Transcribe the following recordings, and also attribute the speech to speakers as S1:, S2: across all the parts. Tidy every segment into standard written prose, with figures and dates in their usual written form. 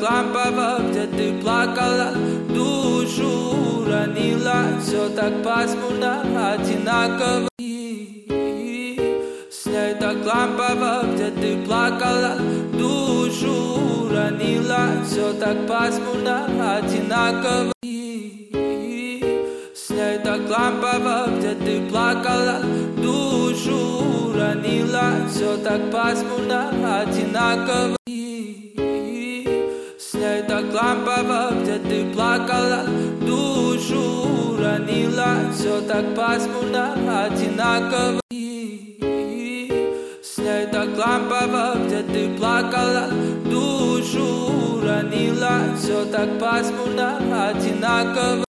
S1: так лампово, где ты плакала, душу ранила. Все так пасмурно, одинаково. С ней так лампово, где ты плакала, душу ранила. Все так пасмурно, одинаково. С ней так лампово, где ты плакала, душу ранила. Все так пасмурно, одинаково. С ней так лампово, где ты плакала, душу ранила. Все так пасмурно, одинаково. С ней так лампово, где ты плакала, душу ранила. Все так пасмурно, одинаково.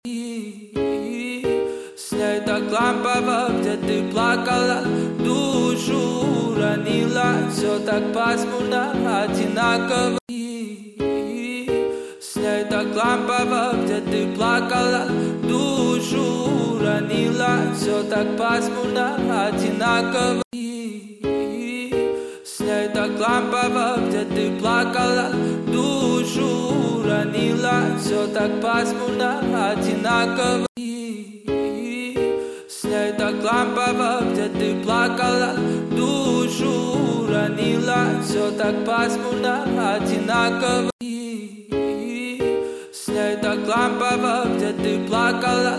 S1: С ней так лампово, где ты плакала, душу ранила. Все так пасмурно, одинаково. С ней так лампово, где ты плакала, душу ранила. Все так пасмурно, одинаково. С ней так лампово, где ты плакала, душу ранила. Все так пасмурно, одинаково. С ней так лампово, где ты плакала, душу ранила. Все так пасмурно, одинаково. С ней так лампово, где ты плакала,